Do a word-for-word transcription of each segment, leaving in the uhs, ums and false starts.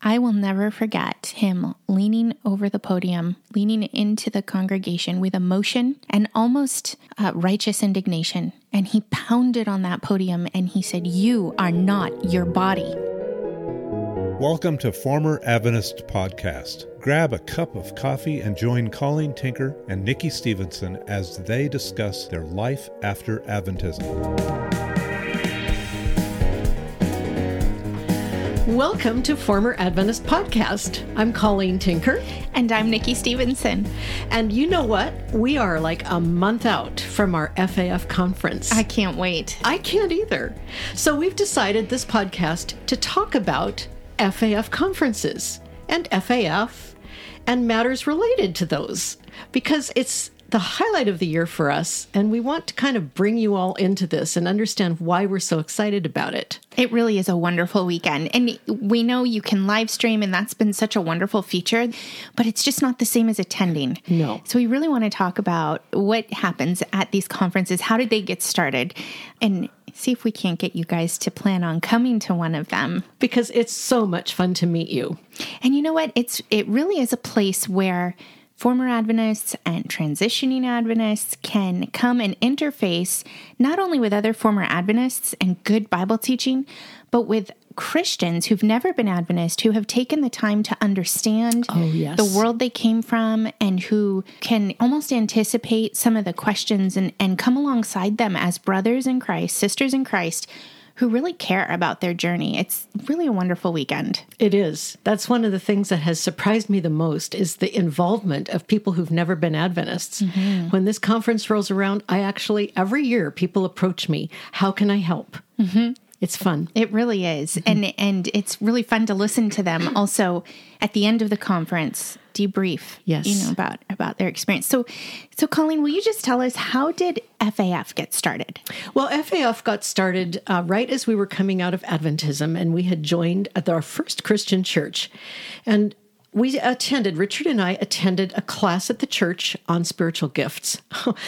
I will never forget him leaning over the podium, leaning into the congregation with emotion and almost uh, righteous indignation. And he pounded on that podium and he said, "You are not your body." Welcome to Former Adventist Podcast. Grab a cup of coffee and join Colleen Tinker and Nikki Stevenson as they discuss their life after Adventism. Welcome to Former Adventist Podcast. I'm Colleen Tinker. And I'm Nikki Stevenson. And you know what? We are like a month out from our F A F conference. I can't wait. I can't either. So we've decided this podcast to talk about F A F conferences and F A F and matters related to those, because it's the highlight of the year for us, and we want to kind of bring you all into this and understand why we're so excited about it. It really is a wonderful weekend, and we know you can live stream, and that's been such a wonderful feature, but it's just not the same as attending. No. So we really want to talk about what happens at these conferences, how did they get started, and see if we can't get you guys to plan on coming to one of them. Because it's so much fun to meet you. And you know what? It's it really is a place where former Adventists and transitioning Adventists can come and interface not only with other former Adventists and good Bible teaching, but with Christians who've never been Adventist, who have taken the time to understand oh, yes. the world they came from, and who can almost anticipate some of the questions and, and come alongside them as brothers in Christ, sisters in Christ, who really care about their journey. It's really a wonderful weekend. It is. That's one of the things that has surprised me the most is the involvement of people who've never been Adventists. Mm-hmm. When this conference rolls around, I actually, every year, people approach me. How can I help? Mm-hmm. It's fun. It really is. Mm-hmm. And and it's really fun to listen to them. Also, at the end of the conference, debrief, yes. you know, about, about their experience. So, so Colleen, will you just tell us, how did F A F get started? Well, F A F got started uh, right as we were coming out of Adventism, and we had joined at our first Christian church. And we attended, Richard and I attended a class at the church on spiritual gifts.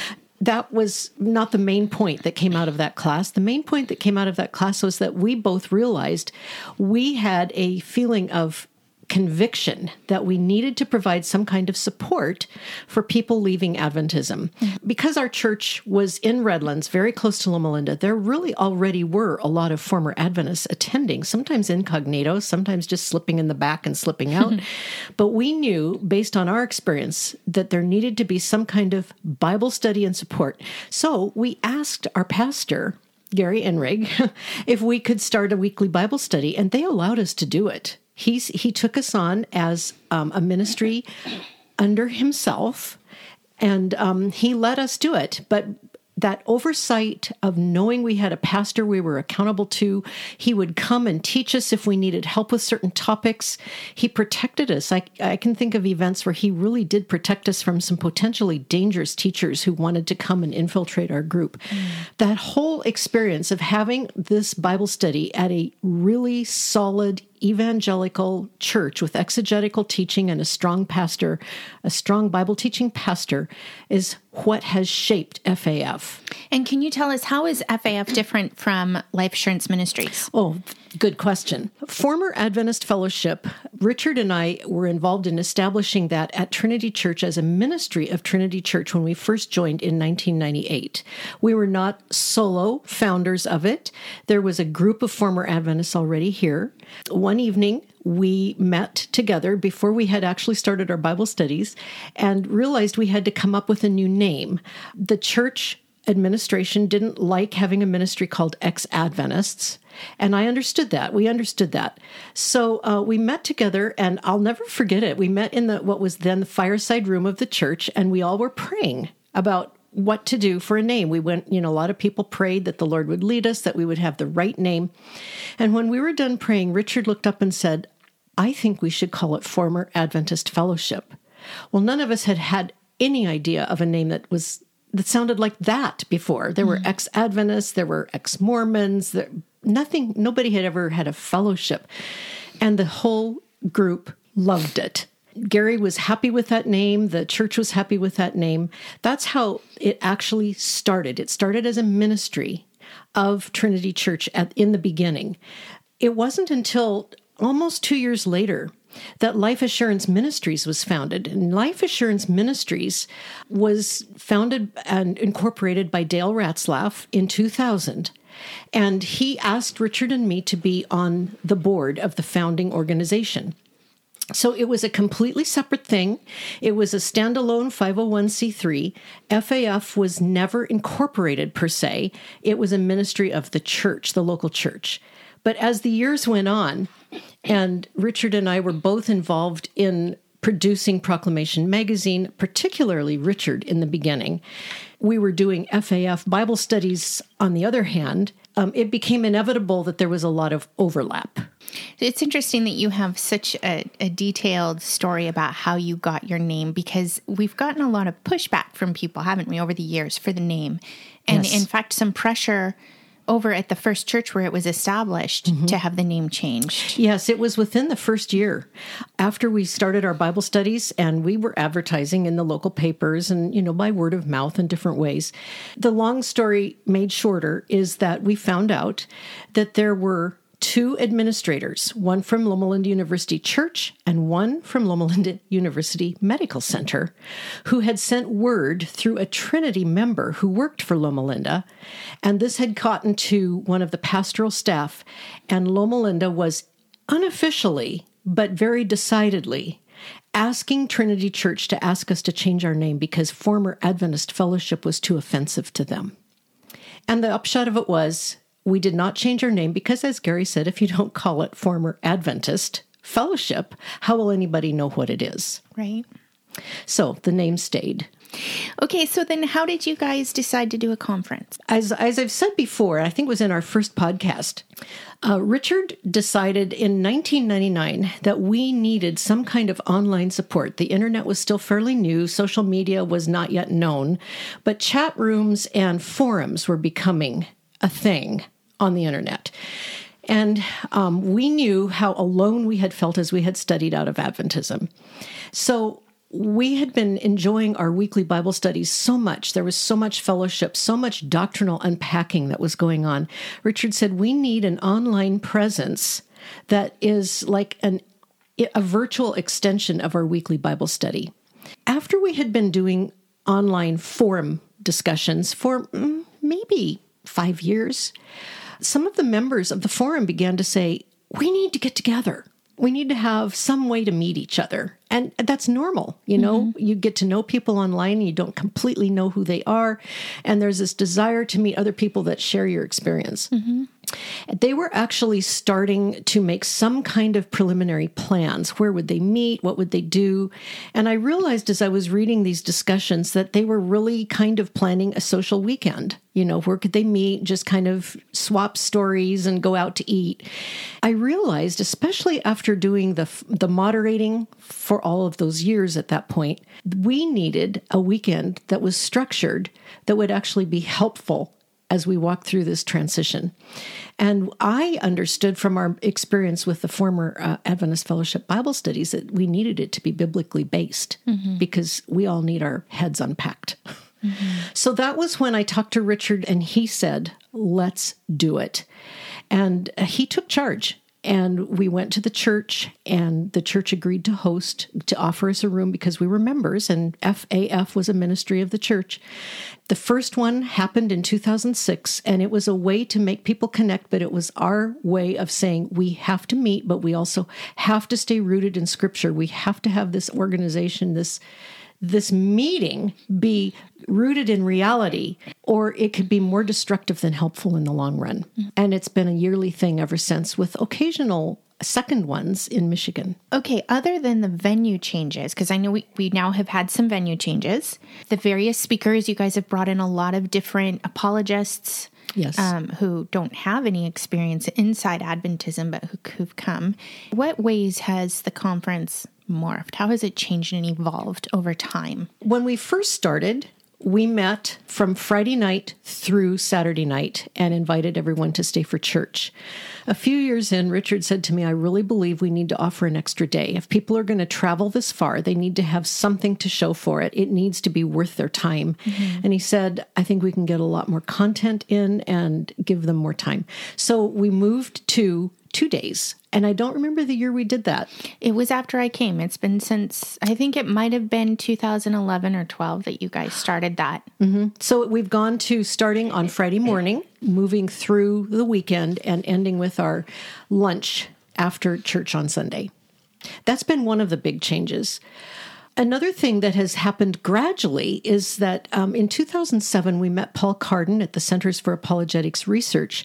That was not the main point that came out of that class. The main point that came out of that class was that we both realized we had a feeling of conviction that we needed to provide some kind of support for people leaving Adventism. Mm-hmm. Because our church was in Redlands, very close to Loma Linda, there really already were a lot of former Adventists attending, sometimes incognito, sometimes just slipping in the back and slipping out. But we knew, based on our experience, that there needed to be some kind of Bible study and support. So we asked our pastor, Gary Enrig, if we could start a weekly Bible study, and they allowed us to do it. He's, he took us on as um, a ministry under himself, and um, he let us do it. But that oversight of knowing we had a pastor we were accountable to, he would come and teach us if we needed help with certain topics. He protected us. I, I can think of events where he really did protect us from some potentially dangerous teachers who wanted to come and infiltrate our group. Mm. That whole experience of having this Bible study at a really solid evangelical church with exegetical teaching and a strong pastor, a strong Bible teaching pastor, is what has shaped F A F. And can you tell us, how is F A F different from Life Assurance Ministries? Oh, good question. Former Adventist Fellowship, Richard and I were involved in establishing that at Trinity Church as a ministry of Trinity Church when we first joined in nineteen ninety-eight. We were not solo founders of it. There was a group of former Adventists already here. One evening, we met together before we had actually started our Bible studies and realized we had to come up with a new name. The church administration didn't like having a ministry called Ex-Adventists, and I understood that. We understood that. So uh, we met together, and I'll never forget it. We met in the what was then the fireside room of the church, and we all were praying about what to do for a name. We went, you know, a lot of people prayed that the Lord would lead us, that we would have the right name. And when we were done praying, Richard looked up and said, I think we should call it Former Adventist Fellowship. Well, none of us had had any idea of a name that was that sounded like that before. There were mm. ex-Adventists, there were ex-Mormons, there, nothing, nobody had ever had a fellowship. And the whole group loved it. Gary was happy with that name. The church was happy with that name. That's how it actually started. It started as a ministry of Trinity Church at, in the beginning. It wasn't until almost two years later that Life Assurance Ministries was founded. And Life Assurance Ministries was founded and incorporated by Dale Ratzlaff in two thousand. And he asked Richard and me to be on the board of the founding organization. So it was a completely separate thing. It was a standalone five oh one c three. F A F was never incorporated per se. It was a ministry of the church, the local church. But as the years went on, and Richard and I were both involved in producing Proclamation Magazine, particularly Richard in the beginning, we were doing F A F Bible studies on the other hand, um, it became inevitable that there was a lot of overlap. It's interesting that you have such a, a detailed story about how you got your name, because we've gotten a lot of pushback from people, haven't we, over the years for the name. And Yes. in fact, some pressure over at the first church where it was established mm-hmm. to have the name changed. Yes, it was within the first year after we started our Bible studies, and we were advertising in the local papers and, you know, by word of mouth in different ways. The long story made shorter is that we found out that there were two administrators, one from Loma Linda University Church and one from Loma Linda University Medical Center, who had sent word through a Trinity member who worked for Loma Linda. And this had gotten to one of the pastoral staff, and Loma Linda was unofficially, but very decidedly, asking Trinity Church to ask us to change our name because former Adventist Fellowship was too offensive to them. And the upshot of it was, we did not change our name because, as Gary said, if you don't call it former Adventist Fellowship, how will anybody know what it is? Right. So the name stayed. Okay, so then how did you guys decide to do a conference? As, as I've said before, I think it was in our first podcast, uh, Richard decided in nineteen ninety-nine that we needed some kind of online support. The internet was still fairly new. Social media was not yet known, but chat rooms and forums were becoming a thing on the internet. And um, we knew how alone we had felt as we had studied out of Adventism. So we had been enjoying our weekly Bible studies so much. There was so much fellowship, so much doctrinal unpacking that was going on. Richard said, we need an online presence that is like an, a virtual extension of our weekly Bible study. After we had been doing online forum discussions for mm, maybe five years, some of the members of the forum began to say, we need to get together. We need to have some way to meet each other. And that's normal. You know, mm-hmm. you get to know people online, and you don't completely know who they are. And there's this desire to meet other people that share your experience. Mm-hmm. They were actually starting to make some kind of preliminary plans. Where would they meet? What would they do? And I realized as I was reading these discussions that they were really kind of planning a social weekend. You know, where could they meet? Just kind of swap stories and go out to eat. I realized, especially after doing the the moderating for all of those years at that point, we needed a weekend that was structured that would actually be helpful as we walk through this transition. And I understood from our experience with the former uh, Adventist Fellowship Bible studies that we needed it to be biblically based mm-hmm. because we all need our heads unpacked. Mm-hmm. So that was when I talked to Richard, and he said, let's do it. And uh, he took charge. And we went to the church, and the church agreed to host, to offer us a room because we were members, and F A F was a ministry of the church. The first one happened in two thousand six, and it was a way to make people connect, but it was our way of saying we have to meet, but we also have to stay rooted in Scripture. We have to have this organization, this this meeting be rooted in reality, or it could be more destructive than helpful in the long run. Mm-hmm. And it's been a yearly thing ever since, with occasional second ones in Michigan. Okay, other than the venue changes, because I know we, we now have had some venue changes, the various speakers, you guys have brought in a lot of different apologists. Yes. Um, who don't have any experience inside Adventism, but who, who've come. What ways has the conference morphed? How has it changed and evolved over time? When we first started, we met from Friday night through Saturday night and invited everyone to stay for church. A few years in, Richard said to me, I really believe we need to offer an extra day. If people are going to travel this far, they need to have something to show for it. It needs to be worth their time. Mm-hmm. And he said, I think we can get a lot more content in and give them more time. So we moved to two days. And I don't remember the year we did that. It was after I came. It's been since, I think it might have been two thousand eleven or twelve that you guys started that. Mm-hmm. So we've gone to starting on Friday morning, moving through the weekend, and ending with our lunch after church on Sunday. That's been one of the big changes. Another thing that has happened gradually is that um, in two thousand seven, we met Paul Carden at the Centers for Apologetics Research.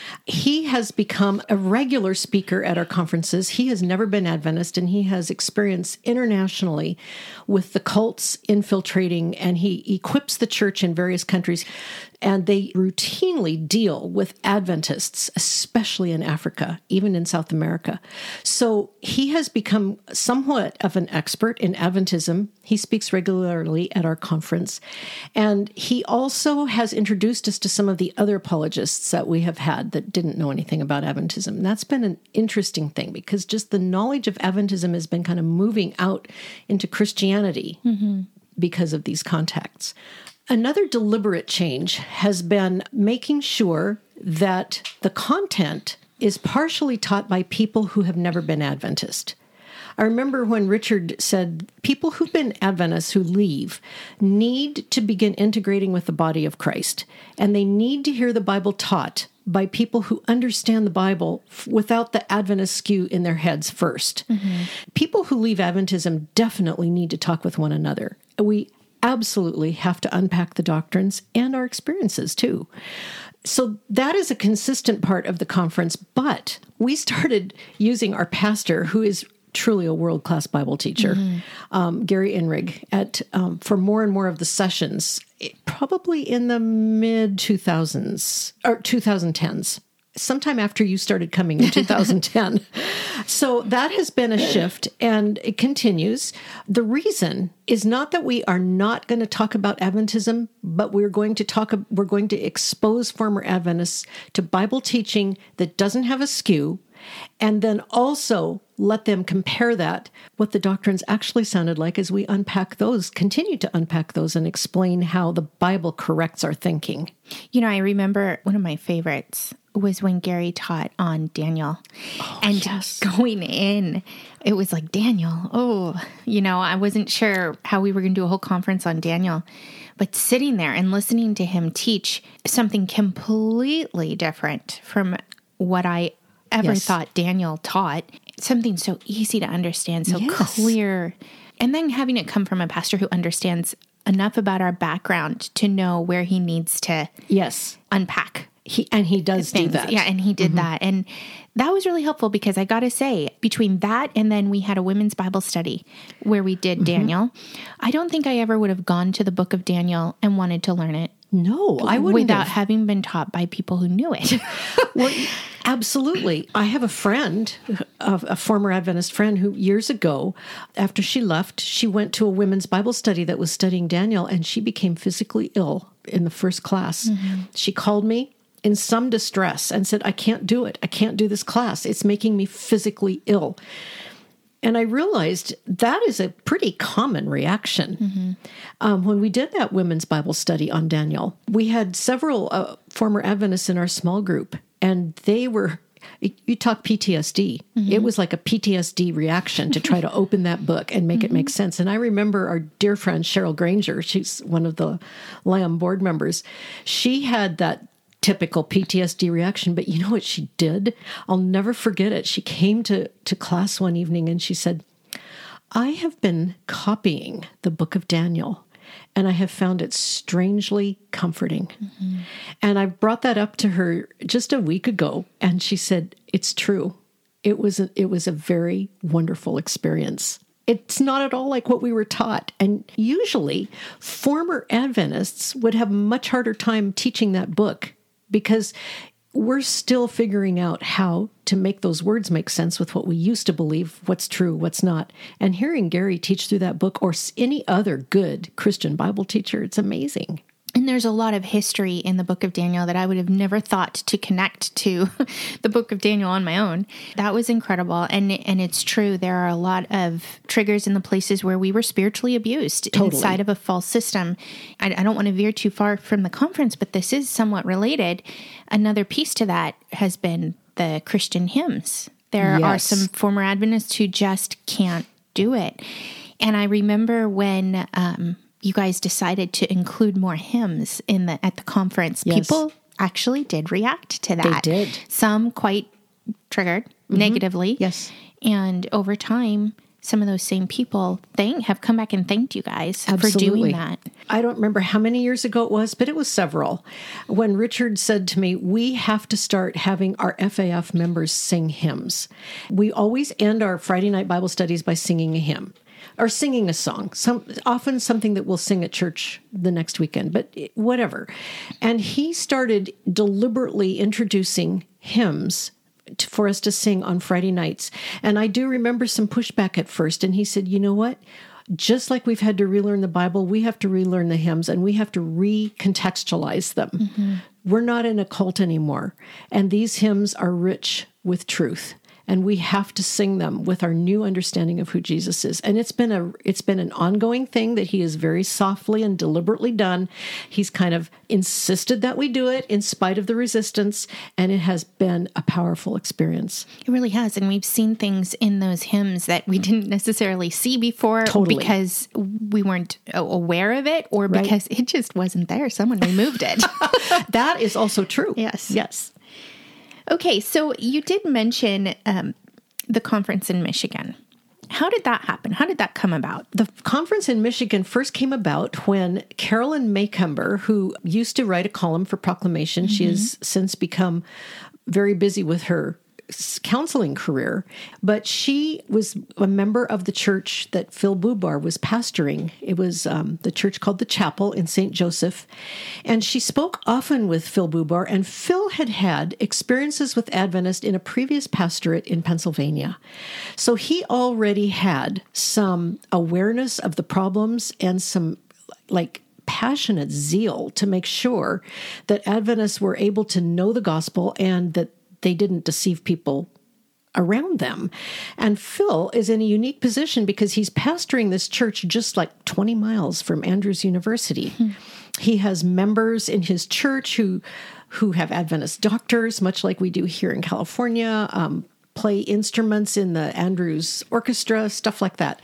He has become a regular speaker at our conferences. He has never been Adventist, and he has experience internationally with the cults infiltrating, and he equips the church in various countries. And they routinely deal with Adventists, especially in Africa, even in South America. So he has become somewhat of an expert in Adventism. He speaks regularly at our conference. And he also has introduced us to some of the other apologists that we have had that didn't know anything about Adventism. And that's been an interesting thing because just the knowledge of Adventism has been kind of moving out into Christianity mm-hmm. because of these contacts. Another deliberate change has been making sure that the content is partially taught by people who have never been Adventist. I remember when Richard said people who've been Adventists who leave need to begin integrating with the body of Christ, and they need to hear the Bible taught by people who understand the Bible without the Adventist skew in their heads first. Mm-hmm. People who leave Adventism definitely need to talk with one another. We absolutely have to unpack the doctrines and our experiences too. So that is a consistent part of the conference, but we started using our pastor, who is truly a world-class Bible teacher, mm-hmm. um, Gary Enrig, at um, for more and more of the sessions, probably in the mid two thousands or twenty tens. Sometime after you started coming in two thousand ten. So that has been a shift, and it continues. The reason is not that we are not going to talk about Adventism, but we're going to talk, we're going to expose former Adventists to Bible teaching that doesn't have a skew, and then also let them compare that, what the doctrines actually sounded like as we unpack those, continue to unpack those and explain how the Bible corrects our thinking. You know, I remember one of my favorites was when Gary taught on Daniel. Oh, and yes. Going in, it was like, Daniel, oh, you know, I wasn't sure how we were going to do a whole conference on Daniel. But sitting there and listening to him teach something completely different from what I ever yes. thought Daniel taught, something so easy to understand, so yes. clear. And then having it come from a pastor who understands enough about our background to know where he needs to yes. unpack. He and he does things. do that. Yeah, and he did mm-hmm. that. And that was really helpful because I got to say, between that and then we had a women's Bible study where we did mm-hmm. Daniel, I don't think I ever would have gone to the book of Daniel and wanted to learn it. No, I wouldn't without have. having been taught by people who knew it. Well, absolutely. I have a friend, a, a former Adventist friend, who years ago, after she left, she went to a women's Bible study that was studying Daniel, and she became physically ill in the first class. Mm-hmm. She called me in some distress and said, I can't do it. I can't do this class. It's making me physically ill. And I realized that is a pretty common reaction. Mm-hmm. Um, when we did that women's Bible study on Daniel, we had several uh, former Adventists in our small group, and they were, you talk P T S D. Mm-hmm. It was like a P T S D reaction to try to open that book and make mm-hmm. it make sense. And I remember our dear friend Cheryl Granger, she's one of the Lamb board members, she had that typical P T S D reaction, but you know what she did? I'll never forget it. She came to, to class one evening and she said, I have been copying the book of Daniel and I have found it strangely comforting. Mm-hmm. And I brought that up to her just a week ago and she said, it's true. It was a, it was a very wonderful experience. It's not at all like what we were taught. And usually former Adventists would have a much harder time teaching that book, because we're still figuring out how to make those words make sense with what we used to believe, what's true, what's not. And hearing Gary teach through that book, or any other good Christian Bible teacher, it's amazing. And there's a lot of history in the book of Daniel that I would have never thought to connect to the book of Daniel on my own. That was incredible. And and it's true. There are a lot of triggers in the places where we were spiritually abused totally. Inside of a false system. I, I don't want to veer too far from the conference, but this is somewhat related. Another piece to that has been the Christian hymns. There Yes. are some former Adventists who just can't do it. And I remember when um, you guys decided to include more hymns in the at the conference, Yes. people actually did react to that. They did. Some quite triggered negatively. Yes. And over time, some of those same people thank have come back and thanked you guys for Absolutely. doing that. I don't remember how many years ago it was, but it was several. When Richard said to me, we have to start having our F A F members sing hymns. We always end our Friday night Bible studies by singing a hymn or singing a song, some often something that we'll sing at church the next weekend, but whatever. And he started deliberately introducing hymns to, for us to sing on Friday nights. And I do remember some pushback at first. And he said, you know what? Just like we've had to relearn the Bible, we have to relearn the hymns and we have to recontextualize them. Mm-hmm. We're not in a cult anymore. And these hymns are rich with truth. And we have to sing them with our new understanding of who Jesus is. And it's been a it's been an ongoing thing that he has very softly and deliberately done. He's kind of insisted that we do it in spite of the resistance, and it has been a powerful experience. It really has. And we've seen things in those hymns that we didn't necessarily see before Totally. because we weren't aware of it or Right. because it just wasn't there. Someone removed it. That is also true. Yes. Yes. Okay, so you did mention um, the conference in Michigan. How did that happen? How did that come about? The conference in Michigan first came about when Carolyn Maycumber, who used to write a column for Proclamation, mm-hmm. she has since become very busy with her counseling career, but she was a member of the church that Phil Bubar was pastoring. It was um, the church called the Chapel in Saint Joseph. And she spoke often with Phil Bubar, and Phil had had experiences with Adventist in a previous pastorate in Pennsylvania. So he already had some awareness of the problems and some like passionate zeal to make sure that Adventists were able to know the gospel and that they didn't deceive people around them. And Phil is in a unique position because he's pastoring this church just like twenty miles from Andrews University. Hmm. He has members in his church who who have Adventist doctors, much like we do here in California, um, play instruments in the Andrews Orchestra, stuff like that.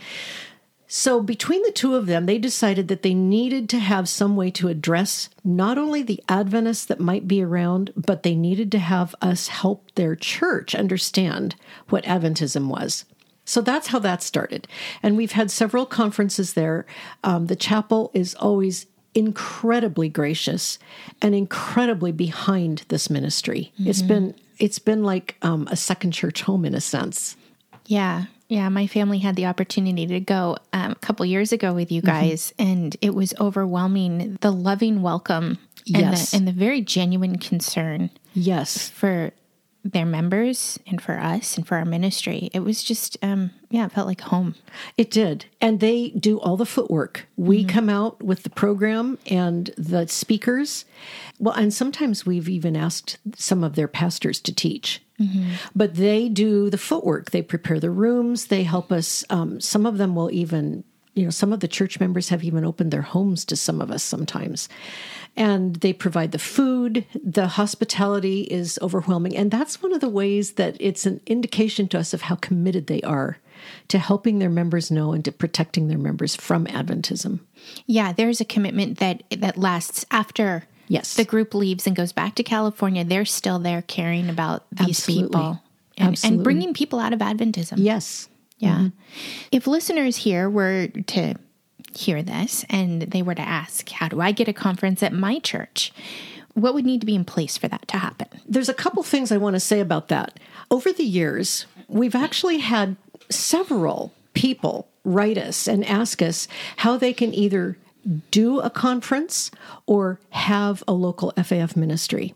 So between the two of them, they decided that they needed to have some way to address not only the Adventists that might be around, but they needed to have us help their church understand what Adventism was. So that's how that started. And we've had several conferences there. Um, the chapel is always incredibly gracious and incredibly behind this ministry. Mm-hmm. It's been it's been like um, a second church home in a sense. Yeah. Yeah, my family had the opportunity to go um, a couple years ago with you guys, mm-hmm. and it was overwhelming. The loving welcome and, yes. the, and the very genuine concern yes. for their members and for us and for our ministry. It was just, um, yeah, it felt like home. It did. And they do all the footwork. We mm-hmm. come out with the program and the speakers. Well, and sometimes we've even asked some of their pastors to teach. Mm-hmm. But they do the footwork. They prepare the rooms. They help us. Um, some of them will even, you know, some of the church members have even opened their homes to some of us sometimes. And they provide the food. The hospitality is overwhelming. And that's one of the ways that it's an indication to us of how committed they are to helping their members know and to protecting their members from Adventism. Yeah, there's a commitment that that lasts after yes. the group leaves and goes back to California. They're still there caring about these Absolutely. people and, Absolutely. and bringing people out of Adventism. Yes. Yeah. Mm-hmm. If listeners here were to hear this and they were to ask, how do I get a conference at my church? What would need to be in place for that to happen? There's a couple things I want to say about that. Over the years, we've actually had several people write us and ask us how they can either do a conference or have a local F A F ministry.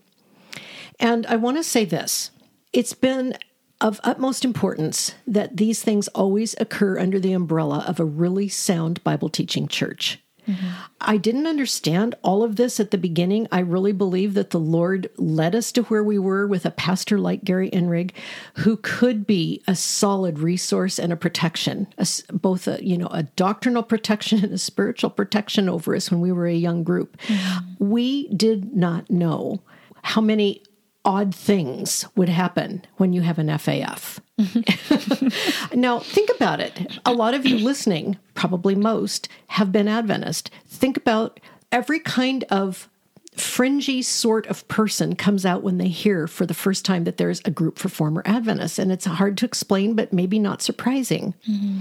And I want to say this. It's been of utmost importance that these things always occur under the umbrella of a really sound Bible teaching church. Mm-hmm. I didn't understand all of this at the beginning. I really believe that the Lord led us to where we were with a pastor like Gary Enrig, who could be a solid resource and a protection, a, both a, you know, a doctrinal protection and a spiritual protection over us when we were a young group. Mm-hmm. We did not know how many odd things would happen when you have an F A F. Now, think about it. A lot of you listening, probably most, have been Adventist. Think about every kind of fringy sort of person comes out when they hear for the first time that there's a group for former Adventists. And it's hard to explain, but maybe not surprising. Mm-hmm.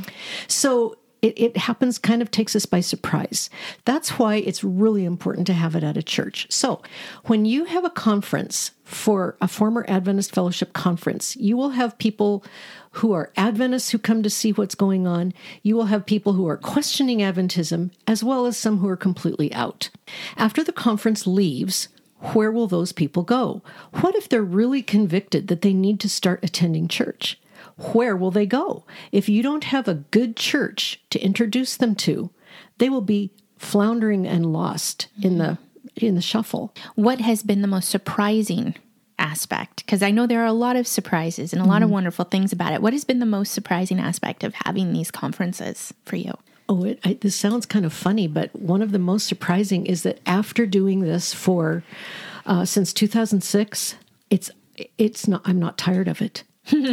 So It, it happens, kind of takes us by surprise. That's why it's really important to have it at a church. So when you have a conference for a former Adventist fellowship conference, you will have people who are Adventists who come to see what's going on. You will have people who are questioning Adventism, as well as some who are completely out. After the conference leaves, where will those people go? What if they're really convicted that they need to start attending church? Where will they go? If you don't have a good church to introduce them to, they will be floundering and lost mm-hmm. in the in the shuffle. What has been the most surprising aspect? Because I know there are a lot of surprises and a lot mm-hmm. of wonderful things about it. What has been the most surprising aspect of having these conferences for you? Oh, it, I, this sounds kind of funny, but one of the most surprising is that after doing this for uh, since two thousand six, it's it's not. I'm not tired of it.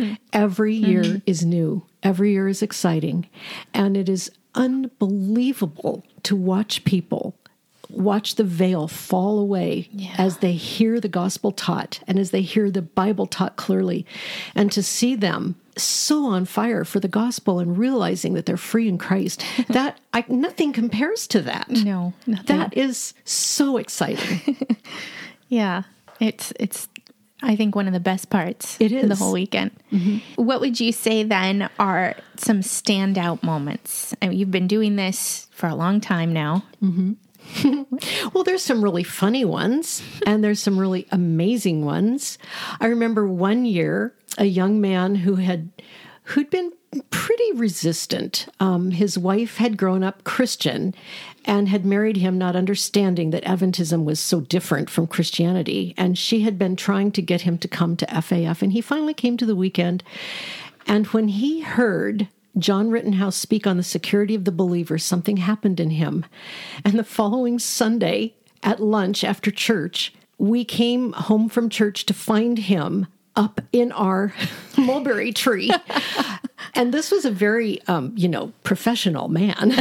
Every year mm-hmm. is new. Every year is exciting. And it is unbelievable to watch people watch the veil fall away yeah. as they hear the gospel taught and as they hear the Bible taught clearly, and to see them so on fire for the gospel and realizing that they're free in Christ. That I, nothing compares to that. No, nothing. That is so exciting. Yeah, it's it's I think one of the best parts it is. of the whole weekend. Mm-hmm. What would you say then are some standout moments? I mean, you've been doing this for a long time now. Mm-hmm. Well, there's some really funny ones, and there's some really amazing ones. I remember one year, a young man who had who'd been pretty resistant. Um, his wife had grown up Christian and had married him not understanding that Adventism was so different from Christianity. And she had been trying to get him to come to F A F. And he finally came to the weekend. And when he heard John Rittenhouse speak on the security of the believer, something happened in him. And the following Sunday at lunch after church, we came home from church to find him up in our mulberry tree. And this was a very, um, you know, professional man,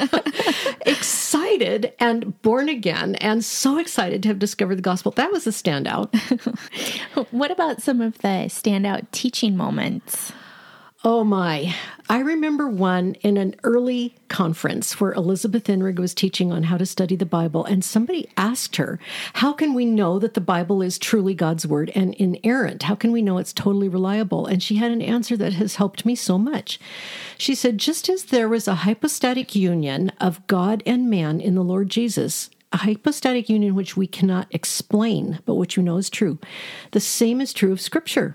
excited and born again, and so excited to have discovered the gospel. That was a standout. What about some of the standout teaching moments? Oh my. I remember one in an early conference where Elizabeth Enrig was teaching on how to study the Bible, and somebody asked her, how can we know that the Bible is truly God's word and inerrant? How can we know it's totally reliable? And she had an answer that has helped me so much. She said, just as there was a hypostatic union of God and man in the Lord Jesus, a hypostatic union which we cannot explain, but which you know is true, the same is true of Scripture.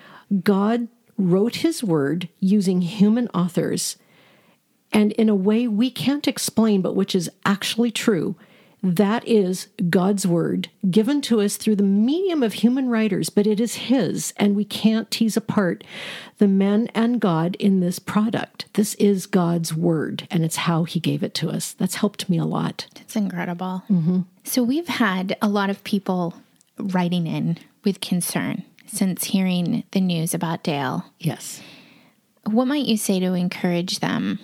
God wrote his word using human authors, and in a way we can't explain, but which is actually true. That is God's word given to us through the medium of human writers, but it is his, and we can't tease apart the men and God in this product. This is God's word, and it's how he gave it to us. That's helped me a lot. That's incredible. Mm-hmm. So we've had a lot of people writing in with concern since hearing the news about Dale. Yes. What might you say to encourage them?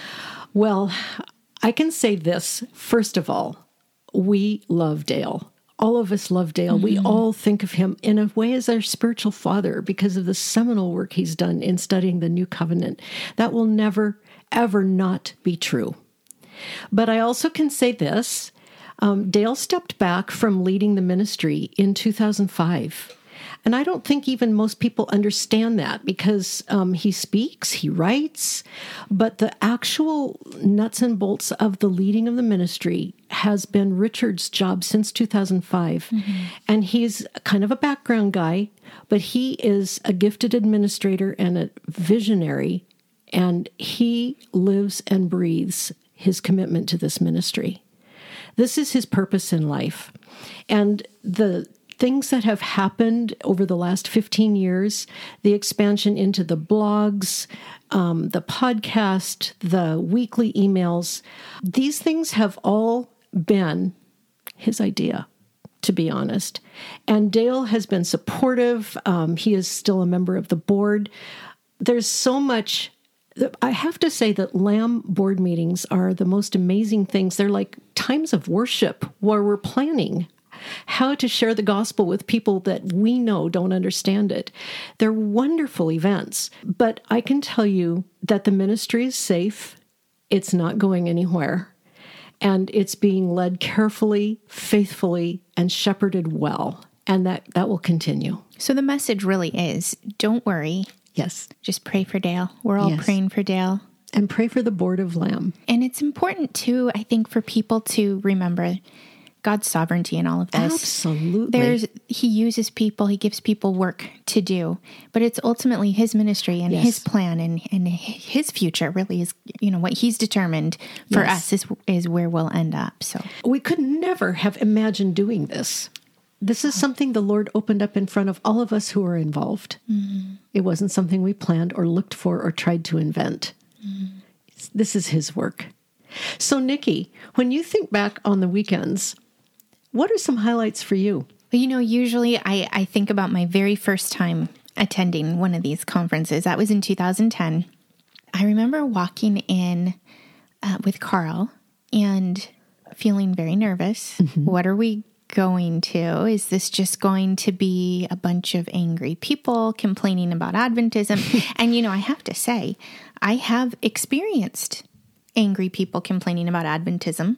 Well, I can say this. First of all, we love Dale. All of us love Dale. Mm-hmm. We all think of him in a way as our spiritual father because of the seminal work he's done in studying the New Covenant. That will never, ever not be true. But I also can say this. Um, Dale stepped back from leading the ministry in two thousand five. And I don't think even most people understand that because um, he speaks, he writes, but the actual nuts and bolts of the leading of the ministry has been Richard's job since two thousand five. Mm-hmm. And he's kind of a background guy, but he is a gifted administrator and a visionary, and he lives and breathes his commitment to this ministry. This is his purpose in life. And the things that have happened over the last fifteen years, the expansion into the blogs, um, the podcast, the weekly emails, these things have all been his idea. to be honest. And Dale has been supportive. Um, he is still a member of the board. There's so much. I have to say that Lamb board meetings are the most amazing things. They're like times of worship where we're planning how to share the gospel with people that we know don't understand it. They're wonderful events. But I can tell you that the ministry is safe. It's not going anywhere. And it's being led carefully, faithfully, and shepherded well. And that, that will continue. So the message really is, don't worry. Yes. Just pray for Dale. We're all Yes. praying for Dale. And pray for the board of Lamb. And it's important, too, I think, for people to remember God's sovereignty in all of this. Absolutely. There's He uses people, He gives people work to do, but it's ultimately His ministry and Yes. His plan and, and His future really is, you know, what He's determined for Yes. us is, is where we'll end up. So We could never have imagined doing this. This is something the Lord opened up in front of all of us who are involved. Mm-hmm. It wasn't something we planned or looked for or tried to invent. Mm-hmm. This is His work. So, Nikki, when you think back on the weekends, what are some highlights for you? Well, you know, usually I, I think about my very first time attending one of these conferences. That was in two thousand ten. I remember walking in uh, with Carl and feeling very nervous. Mm-hmm. What are we going to? Is this just going to be a bunch of angry people complaining about Adventism? And, you know, I have to say, I have experienced angry people complaining about Adventism.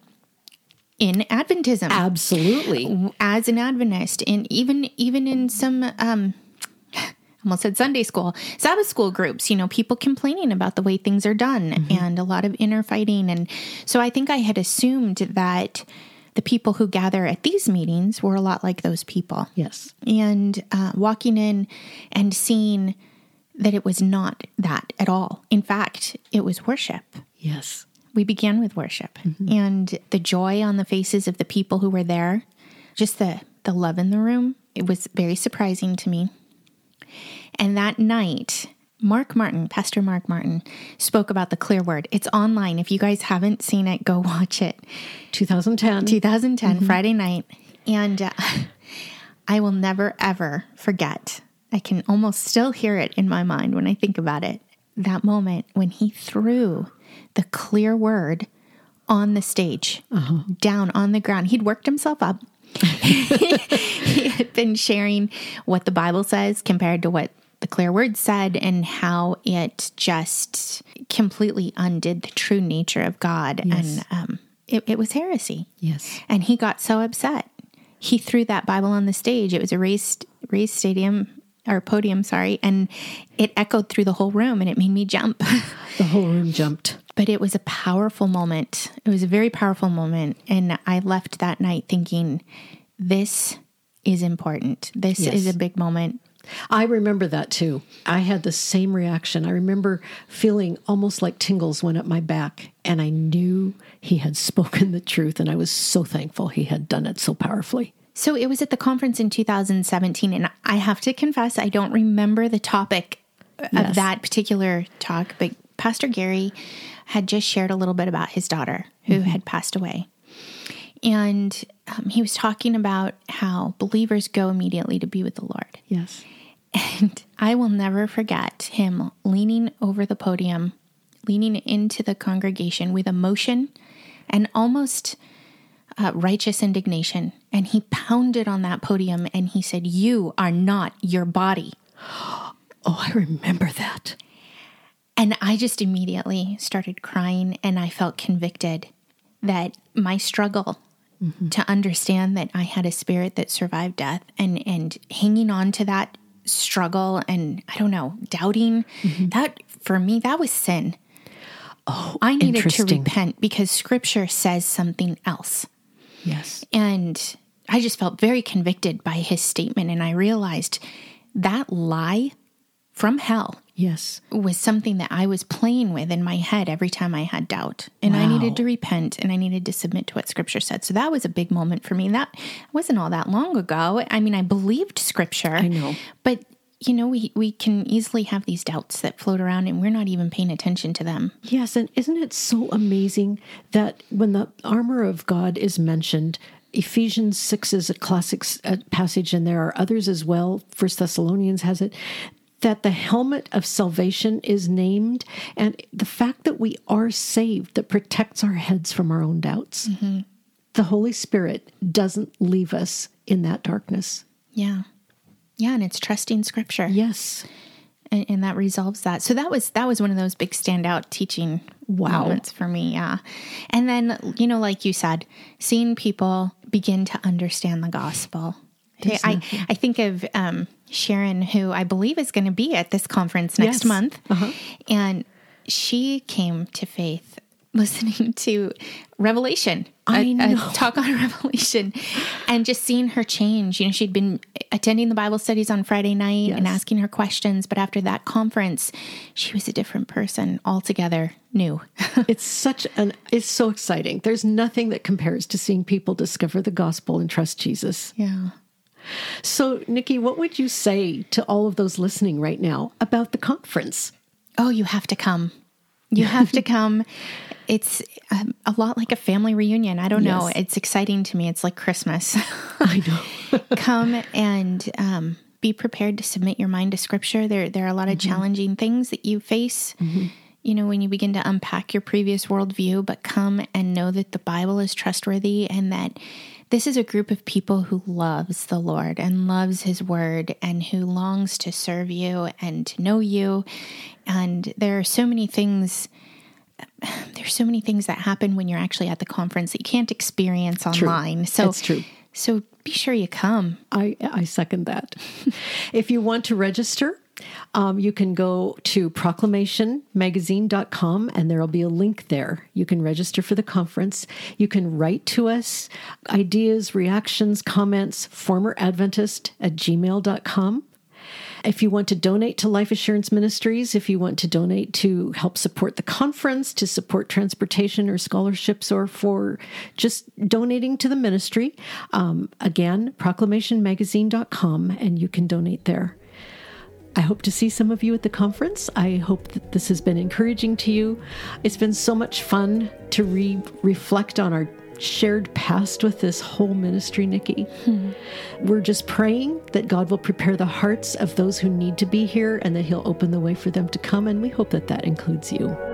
In Adventism. Absolutely. As an Adventist, and even even in some, um, I almost said Sunday school, Sabbath school groups, you know, people complaining about the way things are done mm-hmm. and a lot of inner fighting. And so I think I had assumed that the people who gather at these meetings were a lot like those people. Yes. And uh, walking in and seeing that it was not that at all. In fact, it was worship. Yes. We began with worship mm-hmm. and the joy on the faces of the people who were there, just the, the love in the room. It was very surprising to me. And that night, Mark Martin, Pastor Mark Martin, spoke about the clear word. It's online. If you guys haven't seen it, go watch it. twenty ten. twenty ten, mm-hmm. Friday night. And uh, I will never, ever forget. I can almost still hear it in my mind when I think about it. That moment when he threw the clear word on the stage, uh-huh. down on the ground. He'd worked himself up. He had been sharing what the Bible says compared to what the clear word said and how it just completely undid the true nature of God. Yes. And um, it, it was heresy. Yes. And he got so upset. He threw that Bible on the stage. It was a raised, raised stadium or podium, sorry, and it echoed through the whole room and it made me jump. The whole room jumped. But it was a powerful moment. It was a very powerful moment. And I left that night thinking, this is important. This Yes. is a big moment. I remember that too. I had the same reaction. I remember feeling almost like tingles went up my back, and I knew he had spoken the truth, and I was so thankful he had done it so powerfully. So it was at the conference in two thousand seventeen, and I have to confess, I don't remember the topic of Yes. that particular talk, but Pastor Gary had just shared a little bit about his daughter who mm-hmm. had passed away. And um, he was talking about how believers go immediately to be with the Lord. Yes. And I will never forget him leaning over the podium, leaning into the congregation with emotion and almost uh, righteous indignation. And he pounded on that podium and he said, "You are not your body." Oh, I remember that. And I just immediately started crying, and I felt convicted that my struggle mm-hmm. to understand that I had a spirit that survived death and, and hanging on to that struggle and, I don't know, doubting, mm-hmm. that for me, that was sin. Oh, I needed to interesting. repent because Scripture says something else. Yes. And I just felt very convicted by his statement, and I realized that lie from hell Yes. was something that I was playing with in my head every time I had doubt. And Wow. I needed to repent, and I needed to submit to what Scripture said. So that was a big moment for me. That wasn't all that long ago. I mean, I believed Scripture. I know. But, you know, we, we can easily have these doubts that float around, and we're not even paying attention to them. Yes, and isn't it so amazing that when the armor of God is mentioned, Ephesians six is a classic uh, passage, and there are others as well. First Thessalonians has it, that the helmet of salvation is named, and the fact that we are saved, that protects our heads from our own doubts. Mm-hmm. The Holy Spirit doesn't leave us in that darkness. Yeah. Yeah, and it's trusting Scripture. Yes. And, and that resolves that. So that was that was one of those big standout teaching wow. moments for me, yeah. And then, you know, like you said, seeing people begin to understand the gospel. Okay, I, I think of um, Sharon, who I believe is going to be at this conference next yes. month. Uh-huh. And she came to faith listening to Revelation, I a, know. a talk on Revelation, and just seeing her change. You know, she'd been attending the Bible studies on Friday night yes. and asking her questions. But after that conference, she was a different person altogether, new. It's such an, it's so exciting. There's nothing that compares to seeing people discover the gospel and trust Jesus. Yeah. So, Nikki, what would you say to all of those listening right now about the conference? Oh, you have to come. You have to come. It's um, a lot like a family reunion. I don't know. Yes. It's exciting to me. It's like Christmas. I know. Come and um, be prepared to submit your mind to Scripture. There, there are a lot of mm-hmm. challenging things that you face, mm-hmm. you know, when you begin to unpack your previous worldview, but come and know that the Bible is trustworthy and that this is a group of people who loves the Lord and loves His Word and who longs to serve you and to know you. And there are so many things, there's so many things that happen when you're actually at the conference that you can't experience online. True. So That's true. So be sure you come. I, I second that. If you want to register, Um, you can go to proclamation magazine dot com and there will be a link there. You can register for the conference. You can write to us, ideas, reactions, comments, formeradventist at gmail dot com. If you want to donate to Life Assurance Ministries, if you want to donate to help support the conference, to support transportation or scholarships, or for just donating to the ministry, um, again, proclamation magazine dot com, and you can donate there. I hope to see some of you at the conference. I hope that this has been encouraging to you. It's been so much fun to re- reflect on our shared past with this whole ministry, Nikki. Hmm. We're just praying that God will prepare the hearts of those who need to be here and that He'll open the way for them to come. And we hope that that includes you.